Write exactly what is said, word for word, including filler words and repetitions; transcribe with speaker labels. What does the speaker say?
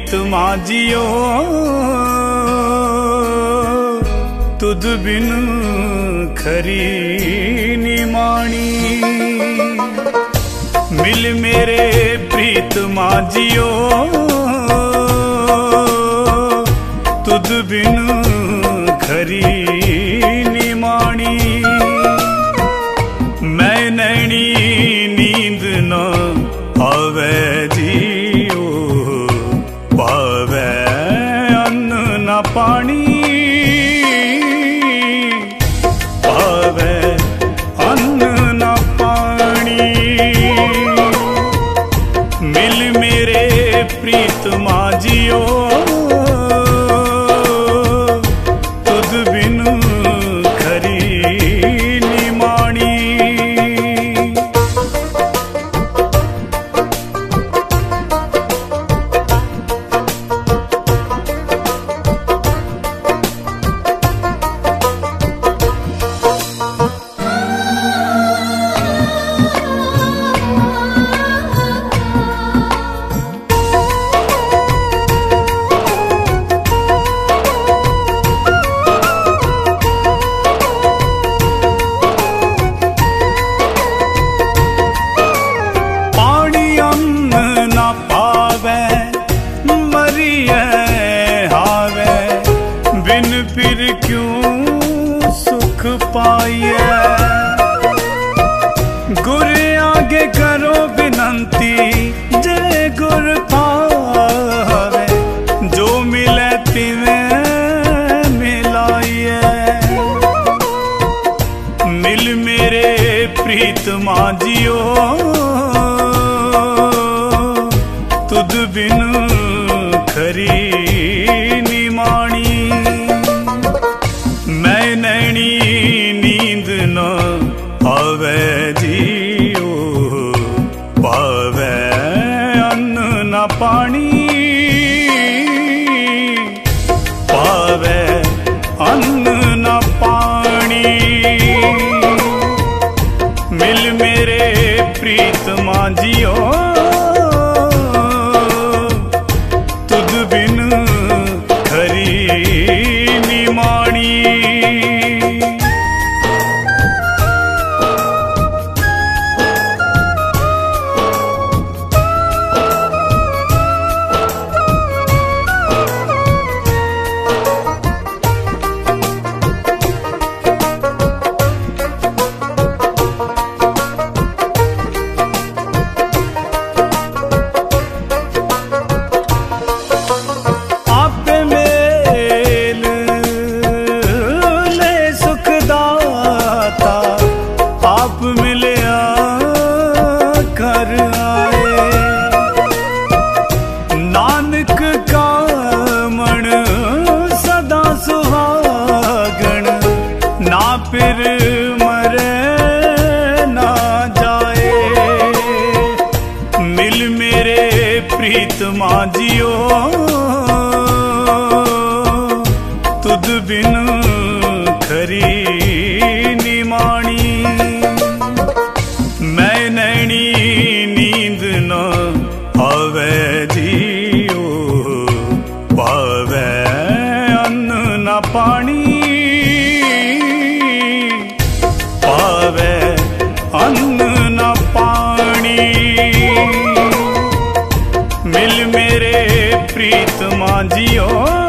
Speaker 1: प्रीत माझियो तुद बिन खरी निमाणी। मिल मेरे प्रीत माझियो तुद बिन खरी निमाणी। मैं नैनी नींद न आवे जियो पावे अन्न न पानी। पावे अन्न न पानी। मिल मेरे प्रीत माझियो तुद बिन खरी निमाणी। बिन फिर क्यों सुख पाइए। गुर आगे करो विनंती जे गुर पावे। जो मिले तिवे मिलाइए। मिल मेरे प्रीत माझियो तुद बिन खरी निमाणी। मैं नैनी नींद न आवे जियो पावे अन्न न पानी। पावे अन्न न पानी। मिल मेरे प्रीत माझियो तुद बिन खरी निमाणी। आप मिलया कर आए। नानक का मन सदा सुहागण। ना फिर मरे ना जाए। मिल मेरे प्रीत माझियो तुद बिन खरी निमाणी। मैं नैनी नींद न आवे जियो पावे अन्न न पानी। पावे अन्न न पानी। मिल मेरे प्रीत माझियो